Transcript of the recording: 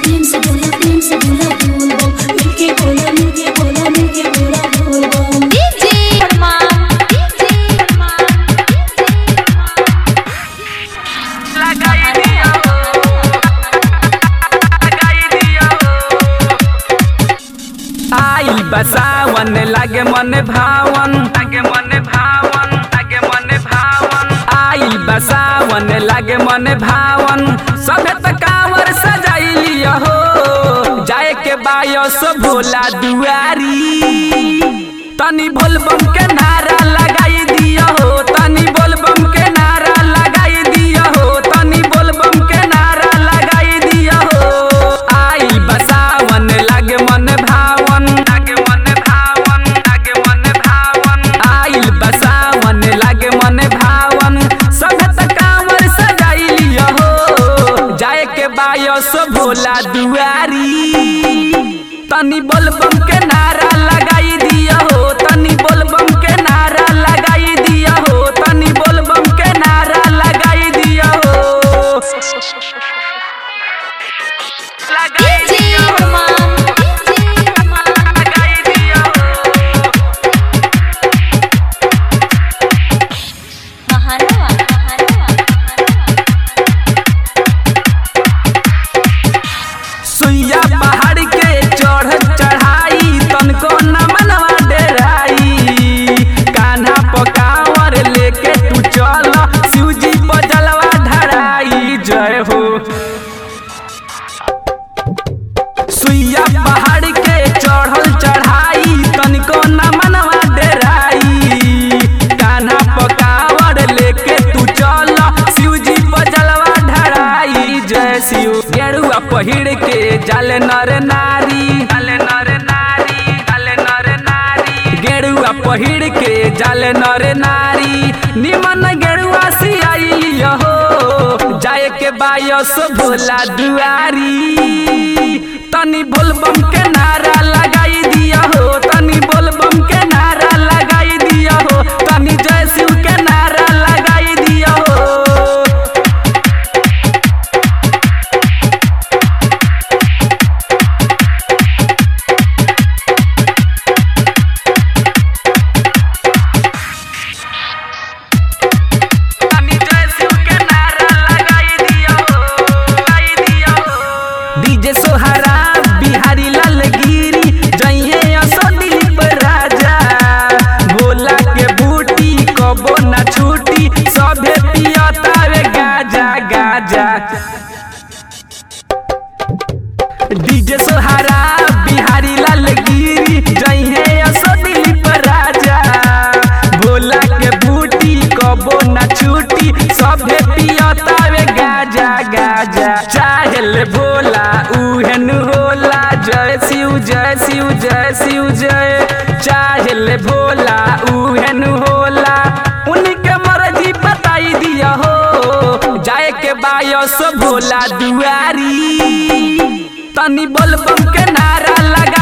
प्रेम से बोला बोल बम मिलके बोला बोल बम। डीजे अरमान लगाई दिया आई बसावन लागे मन भावन आई बसावन लागे मन भावन सभे त कांवर सजाइली हो जाए के बायस भोला दुआरी तनी बोलबम के नारा लगाई दिया हो तनी बोलबम के नारा लगाई दिया हो तनी बोलबम के नारा लगाई दिया हो आई बसावन लागे मन भावन आई बसावन लागे मन भावन सब त कांवर सजाइली हो जाए के बायस भोला दुआरी तनी बोलबम के नारा लगाई दिया हो तनी बोलबम के नारा लगाई दिया हो तनी बोलबम के नारा लगाई दिया हो डीजे अरमान लगाई दिया हो महानवा सुइया पहाड़ के चढ़ चढ़ाई तनको न मनवा डेराई कान्हा पकावर लेके तू चल शिवजी पर जलवा ढराई जय हो सुइया पहाड़ के चढ़ल चढ़ाई तनको न मनवा डेराई कान्हा पकावर लेके तू चल शिवजी पर जलवा ढराई जय शिव गेरुआ पहिर के जाले नर नारी गेरुआ पहिर के जाले नर नारी निमन गेरुआ सियाइली हो जाए के बायस भोला दुआरी तनी बोलबम के नारा लगाई दिया हो तनी बोलबम के नारा लगाई दिया हो तनी जय शिव के नारा लगाई दिया हो तनी जय शिव के नारा लगाई दिया हो डीजे सोहरा बिहारी लाल गिरी जइए असो दिलीप राजा भोला के बूटी कबो ना छूटी सभे पियतावे गाजा गाजा डीजे सोहरा बिहारी लाल गिरी जइए असो दिलीप राजा भोला के बूटी कबो ना छूटी सभे पियतावे गाजा गाजा चाहेल भोला उहेन होला जय शिव जय शिव जय शिव जय चाहेल भोला उहेन होला उनके मर्जी बताई दिया हो जाए के बायस भोला दुआरी तनी बोलबम के नारा लगा